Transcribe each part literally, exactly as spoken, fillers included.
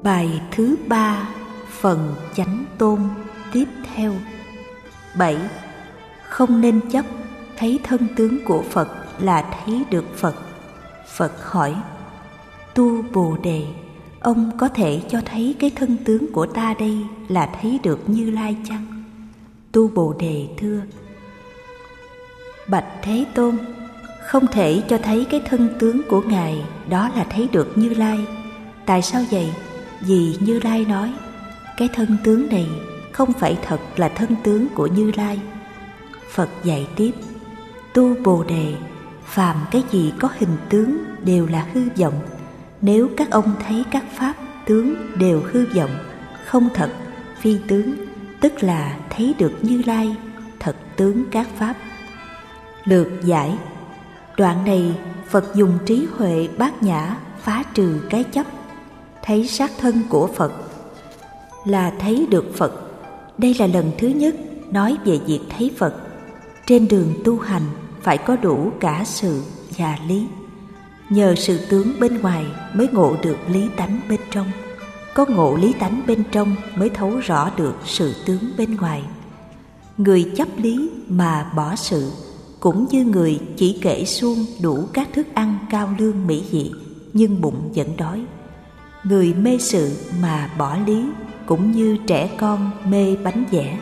Bài thứ ba, phần chánh tôn tiếp theo. Bảy. Không nên chấp thấy thân tướng của Phật là thấy được Phật. Phật hỏi: Tu Bồ Đề, ông có thể cho thấy cái thân tướng của ta đây là thấy được Như Lai chăng? Tu Bồ Đề thưa: Bạch Thế Tôn, không thể cho thấy cái thân tướng của Ngài đó là thấy được Như Lai. Tại sao vậy? Vì Như Lai nói cái thân tướng này không phải thật là thân tướng của Như Lai. Phật dạy tiếp: Tu Bồ Đề, phàm cái gì có hình tướng đều là hư vọng. Nếu các ông thấy các pháp tướng đều hư vọng, không thật, phi tướng, tức là thấy được Như Lai, thật tướng các pháp. Lược giải: đoạn này Phật dùng trí huệ bát nhã phá trừ cái chấp. Thấy xác thân của Phật là thấy được Phật. Đây là lần thứ nhất nói về việc thấy Phật. Trên đường tu hành phải có đủ cả sự và lý. Nhờ sự tướng bên ngoài mới ngộ được lý tánh bên trong. Có ngộ lý tánh bên trong mới thấu rõ được sự tướng bên ngoài. Người chấp lý mà bỏ sự, cũng như người chỉ kể suông đủ các thức ăn cao lương mỹ vị, nhưng bụng vẫn đói. Người mê sự mà bỏ lý, cũng như trẻ con mê bánh vẽ.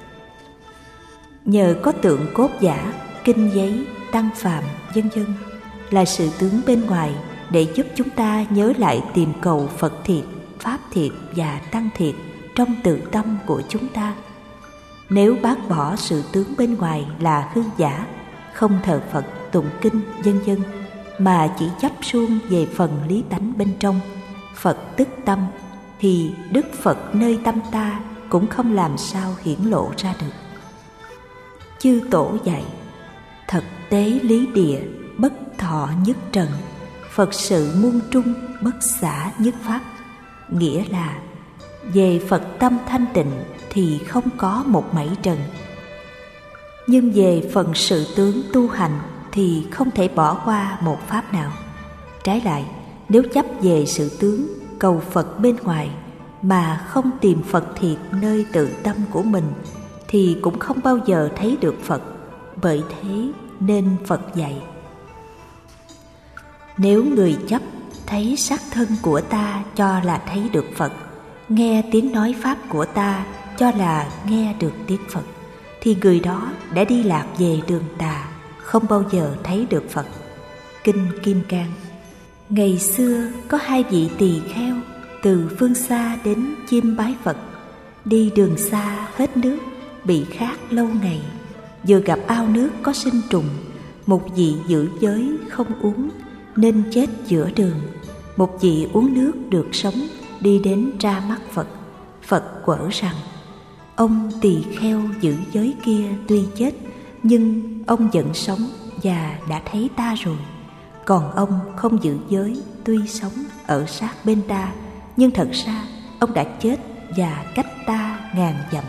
Nhờ có tượng cốt giả, kinh giấy, tăng phàm, vân vân là sự tướng bên ngoài để giúp chúng ta nhớ lại tìm cầu Phật thiệt, Pháp thiệt và Tăng thiệt trong tự tâm của chúng ta. Nếu bác bỏ sự tướng bên ngoài là hư giả, không thờ Phật, tụng kinh, vân vân mà chỉ chấp suông về phần lý tánh bên trong, Phật tức tâm, thì Đức Phật nơi tâm ta cũng không làm sao hiển lộ ra được. Chư Tổ dạy: thật tế lý địa, bất thọ nhất trần, Phật sự muôn trung, bất xả nhất pháp. Nghĩa là về Phật tâm thanh tịnh thì không có một mảy trần. Nhưng về phần sự tướng tu hành thì không thể bỏ qua một pháp nào. Trái lại, nếu chấp về sự tướng cầu Phật bên ngoài mà không tìm Phật thiệt nơi tự tâm của mình thì cũng không bao giờ thấy được Phật. Bởi thế nên Phật dạy: nếu người chấp thấy sắc thân của ta cho là thấy được Phật, nghe tiếng nói pháp của ta cho là nghe được tiếng Phật, thì người đó đã đi lạc về đường tà, không bao giờ thấy được Phật. Kinh Kim Cang: ngày xưa có hai vị tỳ kheo từ phương xa đến chiêm bái Phật. Đi đường xa hết nước, bị khát lâu ngày, vừa gặp ao nước có sinh trùng. Một vị giữ giới không uống nên chết giữa đường. Một vị uống nước được sống, đi đến ra mắt Phật. Phật quở rằng: ông tỳ kheo giữ giới kia tuy chết, nhưng ông vẫn sống và đã thấy ta rồi. Còn ông không giữ giới, tuy sống ở sát bên ta, nhưng thật ra ông đã chết và cách ta ngàn dặm.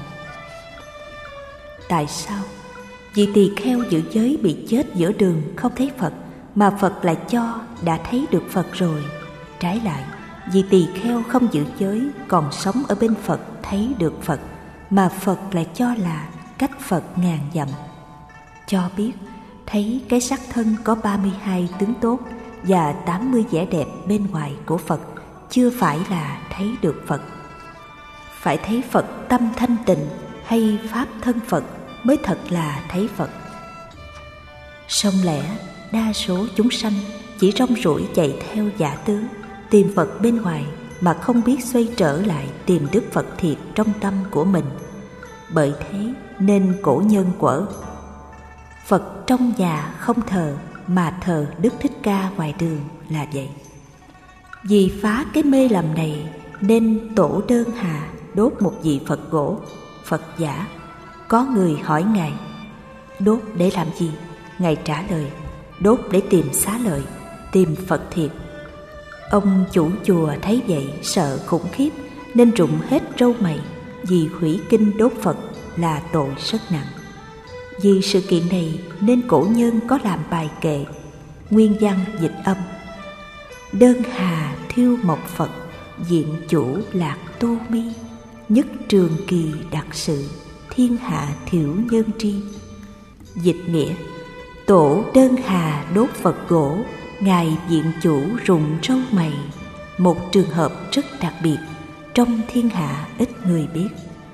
Tại sao? Vì tỳ kheo giữ giới bị chết giữa đường không thấy Phật, mà Phật lại cho đã thấy được Phật rồi. Trái lại, vì tỳ kheo không giữ giới còn sống ở bên Phật thấy được Phật, mà Phật lại cho là cách Phật ngàn dặm. Cho biết thấy cái sắc thân có ba mươi hai tướng tốt và tám mươi vẻ đẹp bên ngoài của Phật chưa phải là thấy được Phật. Phải thấy Phật tâm thanh tịnh hay pháp thân Phật mới thật là thấy Phật. Song lẽ đa số chúng sanh chỉ rong ruổi chạy theo giả tướng, tìm Phật bên ngoài mà không biết xoay trở lại tìm Đức Phật thiệt trong tâm của mình. Bởi thế nên cổ nhân quở: Phật trong nhà không thờ, mà thờ Đức Thích Ca ngoài đường là vậy. Vì phá cái mê lầm này nên Tổ Đơn Hà đốt một vị Phật gỗ, Phật giả. Có người hỏi Ngài: đốt để làm gì? Ngài trả lời: đốt để tìm xá lợi, tìm Phật thiệt. Ông chủ chùa thấy vậy sợ khủng khiếp nên rụng hết râu mày, vì hủy kinh đốt Phật là tội rất nặng. Vì sự kiện này nên cổ nhân có làm bài kệ, nguyên văn dịch âm: đơn hà thiêu mộc Phật, diện chủ lạc tô mi, nhất trường kỳ đặc sự, thiên hạ thiểu nhân tri. Dịch nghĩa: tổ đơn hà đốt Phật gỗ, ngài diện chủ rụng râu mày, một trường hợp rất đặc biệt, trong thiên hạ ít người biết.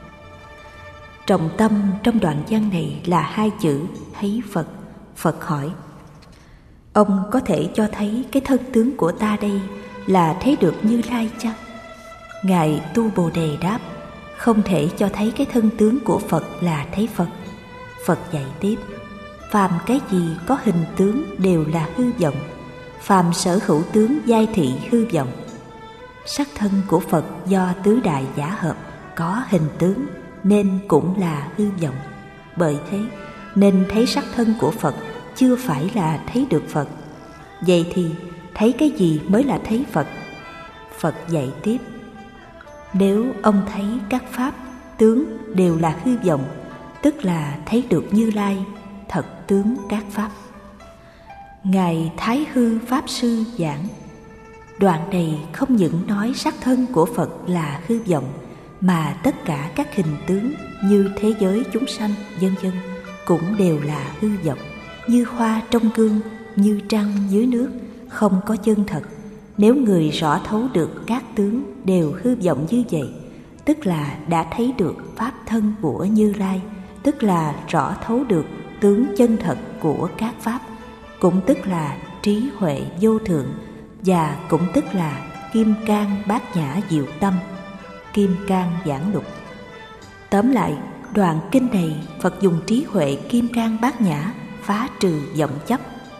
Trọng tâm trong đoạn văn này là hai chữ thấy Phật. Phật hỏi: ông có thể cho thấy cái thân tướng của ta đây là thấy được Như Lai chăng? Ngài Tu Bồ Đề đáp: không thể cho thấy cái thân tướng của Phật là thấy Phật. Phật dạy tiếp: phàm cái gì có hình tướng đều là hư vọng, phàm sở hữu tướng giai thị hư vọng. Sắc thân của Phật do tứ đại giả hợp, có hình tướng nên cũng là hư vọng. Bởi thế nên thấy sắc thân của Phật chưa phải là thấy được Phật. Vậy thì thấy cái gì mới là thấy Phật? Phật dạy tiếp: nếu ông thấy các pháp tướng đều là hư vọng, tức là thấy được Như Lai thật tướng các pháp. Ngài Thái Hư Pháp Sư giảng: đoạn này không những nói sắc thân của Phật là hư vọng, mà tất cả các hình tướng như thế giới chúng sanh vân vân cũng đều là hư vọng, như hoa trong gương, như trăng dưới nước, không có chân thật. Nếu người rõ thấu được các tướng đều hư vọng như vậy, tức là đã thấy được pháp thân của Như Lai, tức là rõ thấu được tướng chân thật của các pháp, cũng tức là trí huệ vô thượng, và cũng tức là kim cang bát nhã diệu tâm, kim cang giảng lục. Tóm lại, đoạn kinh này Phật dùng trí huệ kim cang bát nhã phá trừ vọng chấp.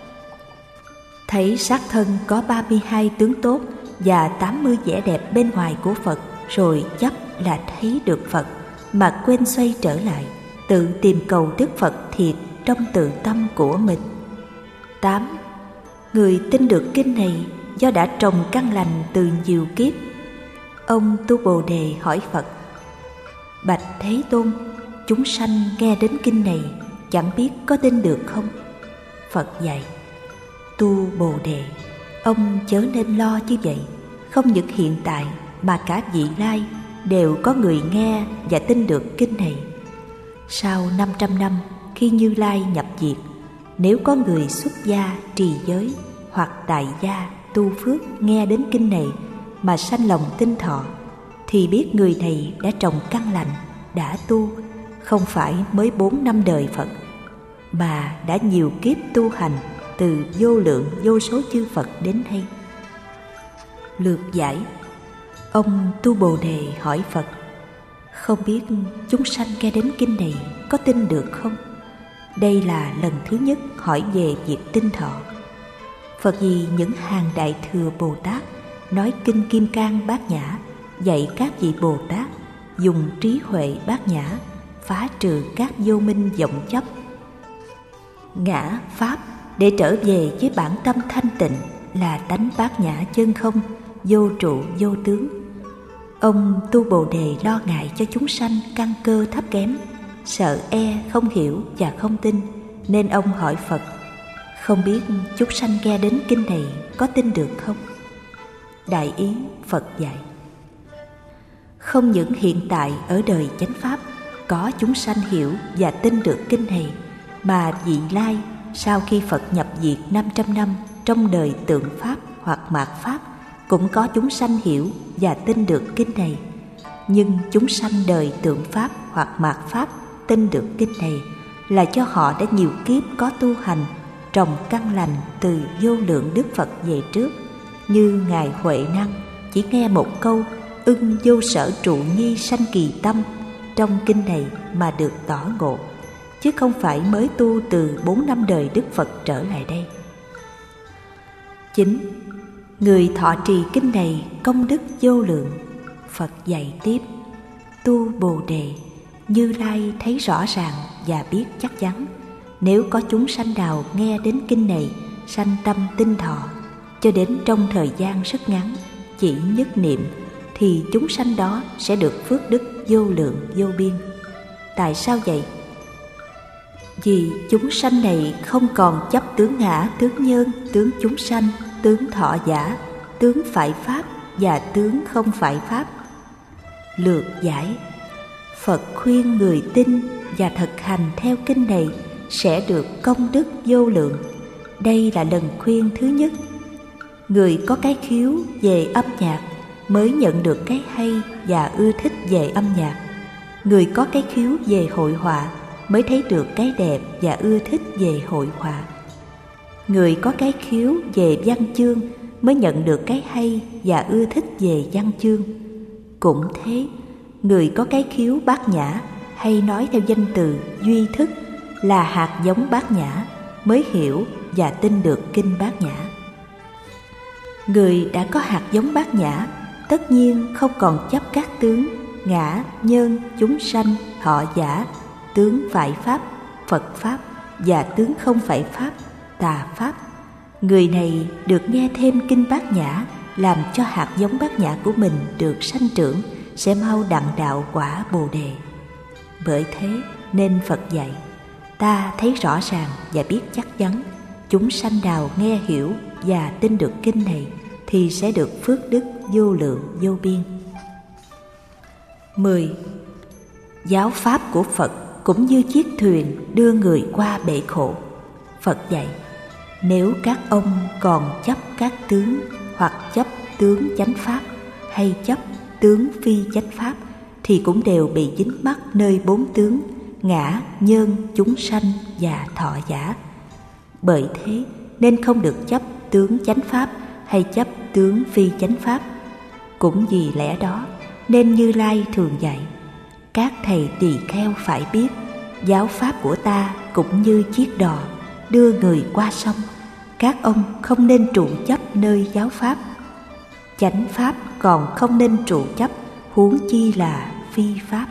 Thấy xác thân có ba mươi hai tướng tốt và tám mươi vẻ đẹp bên ngoài của Phật, rồi chấp là thấy được Phật, mà quên xoay trở lại, tự tìm cầu Đức Phật thiệt trong tự tâm của mình. tám. Người tin được kinh này do đã trồng căn lành từ nhiều kiếp. Ông Tu Bồ Đề hỏi Phật: bạch Thế Tôn, chúng sanh nghe đến kinh này chẳng biết có tin được không? Phật dạy: Tu Bồ Đề, ông chớ nên lo như vậy. Không những hiện tại mà cả vị lai đều có người nghe và tin được kinh này. Sau năm trăm năm, khi Như Lai nhập diệt, nếu có người xuất gia trì giới hoặc tại gia tu phước nghe đến kinh này mà sanh lòng tin thọ, thì biết người này đã trồng căn lành, đã tu, không phải mới bốn năm đời Phật, mà đã nhiều kiếp tu hành từ vô lượng vô số chư Phật đến nay. Lược giải: ông Tu Bồ Đề hỏi Phật: không biết chúng sanh nghe đến kinh này có tin được không? Đây là lần thứ nhất hỏi về việc tin thọ. Phật vì những hàng Đại Thừa Bồ Tát nói kinh Kim Cang Bát Nhã, dạy các vị Bồ Tát dùng trí huệ bát nhã phá trừ các vô minh vọng chấp, ngã pháp, để trở về với bản tâm thanh tịnh là tánh bát nhã chân không, vô trụ vô tướng. Ông Tu Bồ Đề lo ngại cho chúng sanh căn cơ thấp kém, sợ e không hiểu và không tin, nên ông hỏi Phật: không biết chúng sanh nghe đến kinh này có tin được không? Đại ý Phật dạy: không những hiện tại ở đời chánh pháp có chúng sanh hiểu và tin được kinh này, mà vị lai sau khi Phật nhập diệt năm trăm năm trong đời tượng pháp hoặc mạt pháp cũng có chúng sanh hiểu và tin được kinh này. Nhưng chúng sanh đời tượng pháp hoặc mạt pháp tin được kinh này là cho họ đã nhiều kiếp có tu hành, trồng căn lành từ vô lượng Đức Phật về trước. Như Ngài Huệ Năng chỉ nghe một câu ưng vô sở trụ nhi sanh kỳ tâm trong kinh này mà được tỏ ngộ, chứ không phải mới tu từ bốn năm đời Đức Phật trở lại đây. Chín. Người thọ trì kinh này công đức vô lượng. Phật dạy tiếp: Tu Bồ Đề, Như Lai thấy rõ ràng và biết chắc chắn, nếu có chúng sanh nào nghe đến kinh này sanh tâm tin thọ, cho đến trong thời gian rất ngắn, chỉ nhất niệm, thì chúng sanh đó sẽ được phước đức vô lượng vô biên. Tại sao vậy? Vì chúng sanh này không còn chấp tướng ngã, tướng nhân, tướng chúng sanh, tướng thọ giả, tướng phải pháp và tướng không phải pháp. Lược giải: Phật khuyên người tin và thực hành theo kinh này sẽ được công đức vô lượng. Đây là lần khuyên thứ nhất. Người có cái khiếu về âm nhạc mới nhận được cái hay và ưa thích về âm nhạc. Người có cái khiếu về hội họa mới thấy được cái đẹp và ưa thích về hội họa. Người có cái khiếu về văn chương mới nhận được cái hay và ưa thích về văn chương. Cũng thế, người có cái khiếu bát nhã hay nói theo danh từ duy thức là hạt giống bát nhã mới hiểu và tin được kinh bát nhã. Người đã có hạt giống bát nhã tất nhiên không còn chấp các tướng ngã, nhân, chúng sanh, thọ giả, tướng phải pháp, Phật pháp và tướng không phải pháp, tà pháp. Người này được nghe thêm kinh bát nhã làm cho hạt giống bát nhã của mình được sanh trưởng, sẽ mau đặng đạo quả Bồ Đề. Bởi thế nên Phật dạy, ta thấy rõ ràng và biết chắc chắn, chúng sanh nào nghe hiểu và tin được kinh này thì sẽ được phước đức vô lượng vô biên. Mười. Giáo pháp của Phật cũng như chiếc thuyền đưa người qua bể khổ. Phật dạy, nếu các ông còn chấp các tướng hoặc chấp tướng chánh pháp hay chấp tướng phi chánh pháp thì cũng đều bị dính mắc nơi bốn tướng ngã, nhân, chúng sanh và thọ giả. Bởi thế nên không được chấp tướng chánh pháp hay chấp tướng phi chánh pháp. Cũng vì lẽ đó nên Như Lai thường dạy, các thầy tỳ kheo phải biết, giáo pháp của ta cũng như chiếc đò đưa người qua sông. Các ông không nên trụ chấp nơi giáo pháp. Chánh pháp còn không nên trụ chấp, huống chi là phi pháp.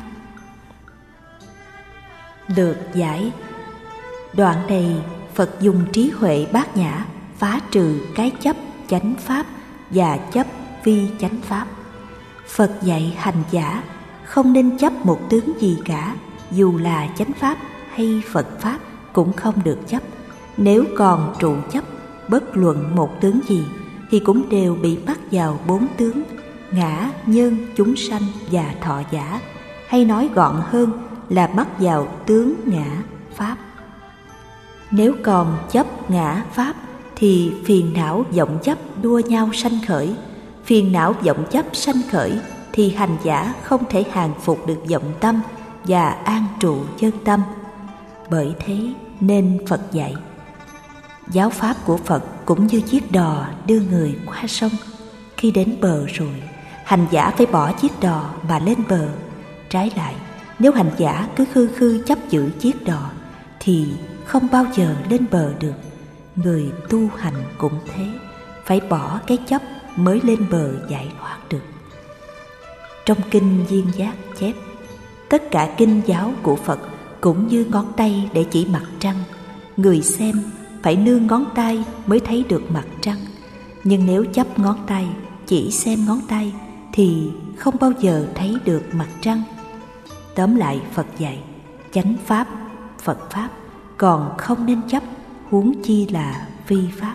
Lược giải: Đoạn này Phật dùng trí huệ bát nhã phá trừ cái chấp chánh pháp và chấp phi chánh pháp. Phật dạy hành giả không nên chấp một tướng gì cả, dù là chánh pháp hay Phật pháp cũng không được chấp. Nếu còn trụ chấp bất luận một tướng gì thì cũng đều bị mắc vào bốn tướng ngã, nhân, chúng sanh và thọ giả, hay nói gọn hơn là mắc vào tướng ngã pháp. Nếu còn chấp ngã pháp thì phiền não vọng chấp đua nhau sanh khởi. Phiền não vọng chấp sanh khởi thì hành giả không thể hàng phục được vọng tâm và an trụ chân tâm. Bởi thế nên Phật dạy, giáo pháp của Phật cũng như chiếc đò đưa người qua sông. Khi đến bờ rồi, hành giả phải bỏ chiếc đò mà lên bờ. Trái lại, nếu hành giả cứ khư khư chấp giữ chiếc đò thì không bao giờ lên bờ được. Người tu hành cũng thế, phải bỏ cái chấp mới lên bờ giải thoát được. Trong kinh Duyên Giác chép, tất cả kinh giáo của Phật cũng như ngón tay để chỉ mặt trăng. Người xem phải nương ngón tay mới thấy được mặt trăng. Nhưng nếu chấp ngón tay, chỉ xem ngón tay thì không bao giờ thấy được mặt trăng. Tóm lại Phật dạy, chánh pháp, Phật pháp còn không nên chấp, huống chi là phi pháp.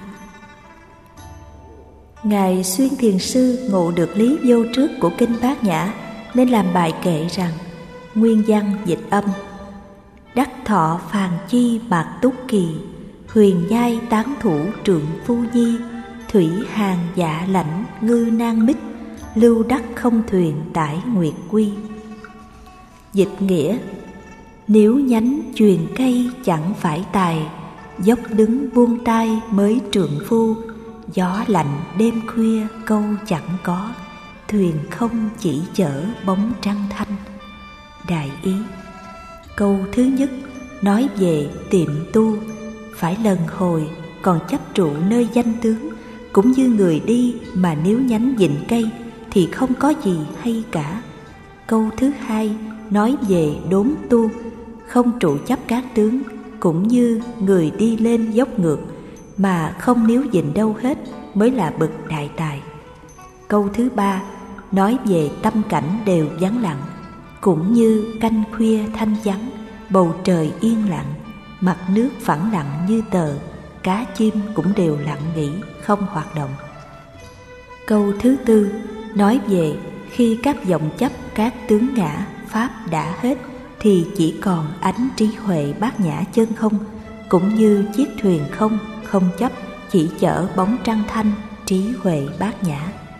Ngài Xuyên Thiền Sư ngộ được lý vô trước của kinh Bát Nhã nên làm bài kệ rằng: nguyên văn dịch âm, đắc thọ phàn chi mạc túc kỳ, huyền nhai tán thủ trượng phu nhi, thủy hàng dạ lãnh ngư nan mích, lưu đắc không thuyền tải nguyệt quy. Dịch nghĩa: nếu nhánh chuyền cây chẳng phải tài, dốc đứng buông tay mới trượng phu, gió lạnh đêm khuya câu chẳng có, thuyền không chỉ chở bóng trăng thanh. Đại ý: câu thứ nhất nói về tiệm tu, phải lần hồi còn chấp trụ nơi danh tướng, cũng như người đi mà nếu nhánh vịn cây thì không có gì hay cả. Câu thứ hai nói về đốn tu, không trụ chấp các tướng, cũng như người đi lên dốc ngược mà không níu vịn đâu hết mới là bậc đại tài. Câu thứ ba nói về tâm cảnh đều vắng lặng, cũng như canh khuya thanh vắng, bầu trời yên lặng, mặt nước phẳng lặng như tờ, cá chim cũng đều lặng nghỉ không hoạt động. Câu thứ tư nói về khi các vọng chấp, các tướng ngã, pháp đã hết thì chỉ còn ánh trí huệ bát nhã chân không, cũng như chiếc thuyền không, không chấp, chỉ chở bóng trăng thanh, trí huệ bát nhã.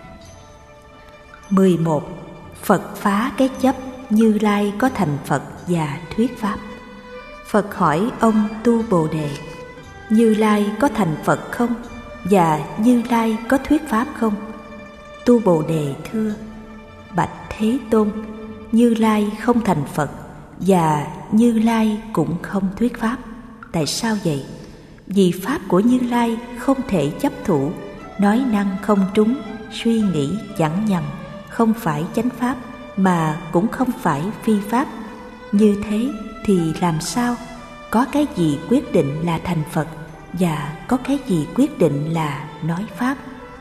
mười một. Phật phá cái chấp, Như Lai có thành Phật và thuyết pháp. Phật hỏi ông Tu Bồ Đề: Như Lai có thành Phật không? Và Như Lai có thuyết pháp không? Tu Bồ Đề thưa: Bạch Thế Tôn, Như Lai không thành Phật và Như Lai cũng không thuyết pháp. Tại sao vậy? Vì pháp của Như Lai không thể chấp thủ, nói năng không trúng, suy nghĩ chẳng nhầm, không phải chánh pháp mà cũng không phải phi pháp. Như thế thì làm sao có cái gì quyết định là thành Phật và có cái gì quyết định là nói pháp?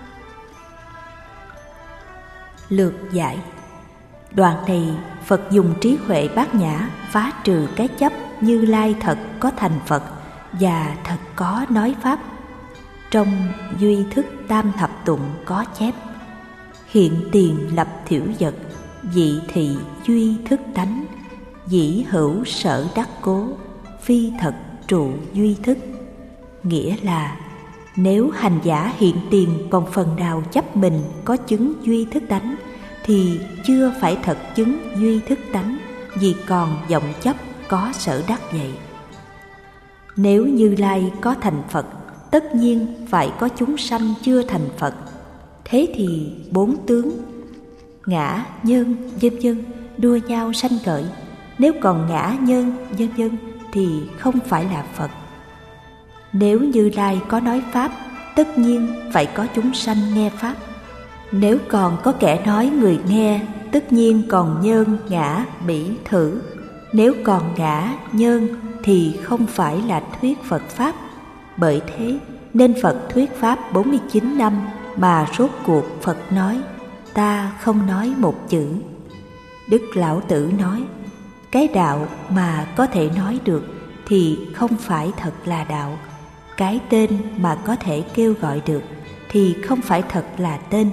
Lược giải. Đoạn này Phật dùng trí huệ bát nhã phá trừ cái chấp Như Lai thật có thành Phật và thật có nói pháp. Trong Duy Thức Tam Thập Tụng có chép: Hiện tiền lập thiểu vật, dị thị duy thức tánh, dĩ hữu sở đắc cố, phi thật trụ duy thức. Nghĩa là nếu hành giả hiện tiền còn phần nào chấp mình có chứng duy thức tánh thì chưa phải thật chứng duy thức tánh, vì còn vọng chấp có sở đắc vậy. Nếu Như Lai có thành Phật, tất nhiên phải có chúng sanh chưa thành Phật. Thế thì bốn tướng ngã, nhân, vân vân đua nhau sanh khởi. Nếu còn ngã, nhân, vân vân thì không phải là Phật. Nếu Như Lai có nói pháp, tất nhiên phải có chúng sanh nghe pháp. Nếu còn có kẻ nói người nghe, tất nhiên còn nhân, ngã, bỉ, thử. Nếu còn ngã, nhân thì không phải là thuyết Phật pháp. Bởi thế nên Phật thuyết pháp bốn mươi chín năm mà rốt cuộc Phật nói: Ta không nói một chữ. Đức Lão Tử nói: Cái đạo mà có thể nói được thì không phải thật là đạo. Cái tên mà có thể kêu gọi được thì không phải thật là tên.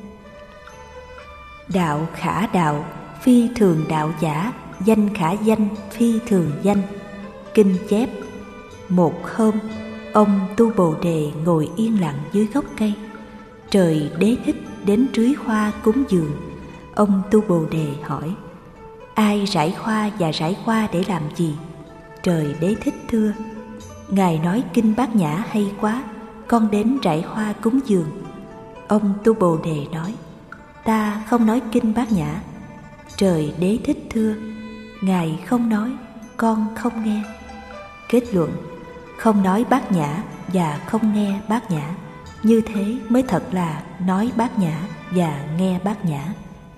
Đạo khả đạo, phi thường đạo giả, danh khả danh, phi thường danh. Kinh chép: Một hôm, ông Tu Bồ Đề ngồi yên lặng dưới gốc cây. Trời Đế Thích đến trưới hoa cúng dường. Ông Tu Bồ Đề hỏi: Ai rải hoa và rải hoa để làm gì? Trời Đế Thích thưa: Ngài nói kinh Bát Nhã hay quá, con đến rải hoa cúng dường. Ông Tu Bồ Đề nói: Ta không nói kinh Bát Nhã. Trời Đế Thích thưa: Ngài không nói, con không nghe. Kết luận: không nói Bát Nhã và không nghe Bát Nhã, như thế mới thật là nói Bát Nhã và nghe Bát Nhã.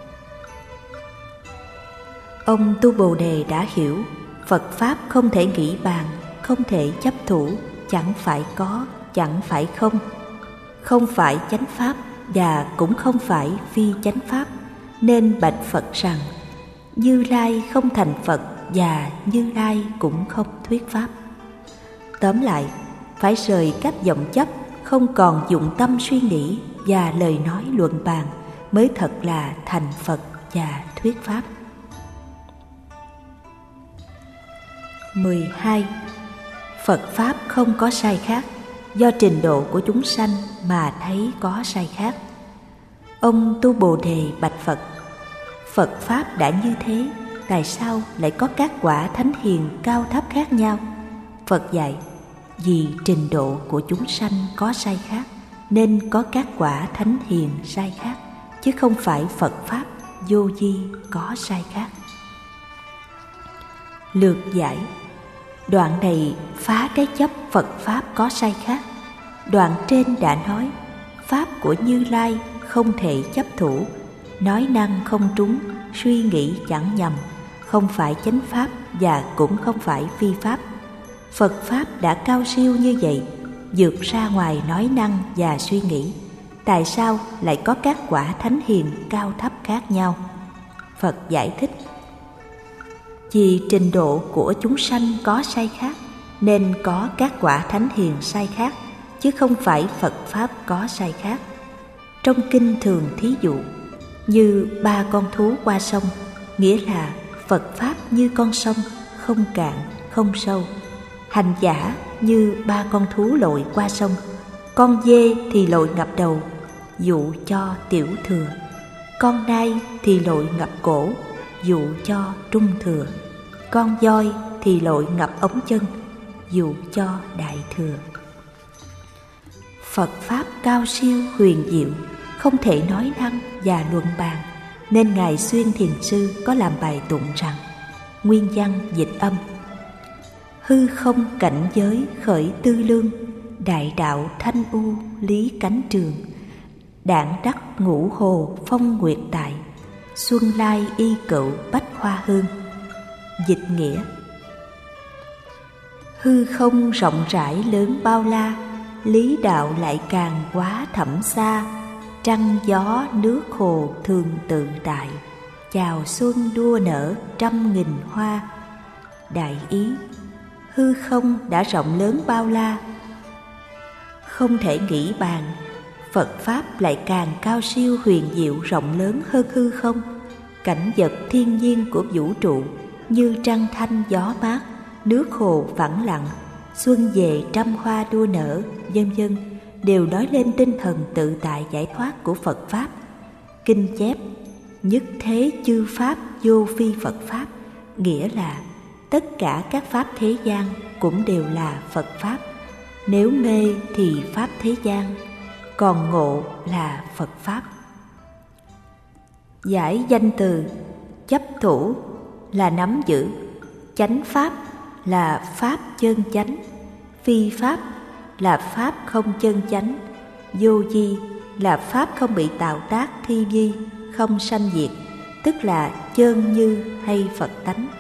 Ông Tu Bồ Đề đã hiểu Phật Pháp không thể nghĩ bàn, không thể chấp thủ, chẳng phải có, chẳng phải không. Không phải chánh Pháp và cũng không phải phi chánh Pháp, nên bạch Phật rằng: Như Lai không thành Phật và Như Lai cũng không thuyết Pháp. Tóm lại, phải rời các vọng chấp, không còn dụng tâm suy nghĩ và lời nói luận bàn mới thật là thành Phật và thuyết Pháp. mười hai. Phật Pháp không có sai khác, do trình độ của chúng sanh mà thấy có sai khác. Ông Tu Bồ Đề bạch Phật: Phật Pháp đã như thế, tại sao lại có các quả thánh hiền cao thấp khác nhau? Phật dạy: vì trình độ của chúng sanh có sai khác, nên có các quả thánh hiền sai khác, chứ không phải Phật Pháp vô vi có sai khác. Lược giải. Đoạn này phá cái chấp Phật Pháp có sai khác. Đoạn trên đã nói Pháp của Như Lai không thể chấp thủ, nói năng không trúng, suy nghĩ chẳng nhầm, không phải chánh Pháp và cũng không phải phi Pháp. Phật Pháp đã cao siêu như vậy, vượt ra ngoài nói năng và suy nghĩ. Tại sao lại có các quả thánh hiền cao thấp khác nhau? Phật giải thích: vì trình độ của chúng sanh có sai khác, nên có các quả thánh hiền sai khác, chứ không phải Phật Pháp có sai khác. Trong kinh thường thí dụ: như ba con thú qua sông, nghĩa là Phật Pháp như con sông, không cạn, không sâu. Hành giả như ba con thú lội qua sông, con dê thì lội ngập đầu, dụ cho tiểu thừa. Con nai thì lội ngập cổ, dụ cho trung thừa. Con voi thì lội ngập ống chân, dụ cho đại thừa. Phật Pháp cao siêu huyền diệu, không thể nói năng và luận bàn, nên Ngài Xuyên Thiền Sư có làm bài tụng rằng: nguyên văn dịch âm: hư không cảnh giới khởi tư lương, đại đạo thanh u lý cánh trường. Đản đắc ngũ hồ phong nguyệt tại, xuân lai y cựu bách hoa hương. Dịch nghĩa: hư không rộng rãi lớn bao la, lý đạo lại càng quá thẳm xa. Trăng gió nước hồ thường tự tại, chào xuân đua nở trăm nghìn hoa. Đại ý: hư không đã rộng lớn bao la, không thể nghĩ bàn. Phật Pháp lại càng cao siêu huyền diệu rộng lớn hơn hư không. Cảnh vật thiên nhiên của vũ trụ như trăng thanh gió mát, nước hồ phẳng lặng, xuân về trăm hoa đua nở, vân vân, đều nói lên tinh thần tự tại giải thoát của Phật Pháp. Kinh chép: nhất thế chư Pháp vô phi Phật Pháp, nghĩa là tất cả các Pháp thế gian cũng đều là Phật Pháp. Nếu mê thì Pháp thế gian, còn ngộ là Phật Pháp. Giải danh từ: chấp thủ là nắm giữ, chánh Pháp là Pháp chân chánh, phi Pháp là Pháp không chân chánh, vô vi là Pháp không bị tạo tác thi vi, không sanh diệt, tức là chơn như hay Phật tánh.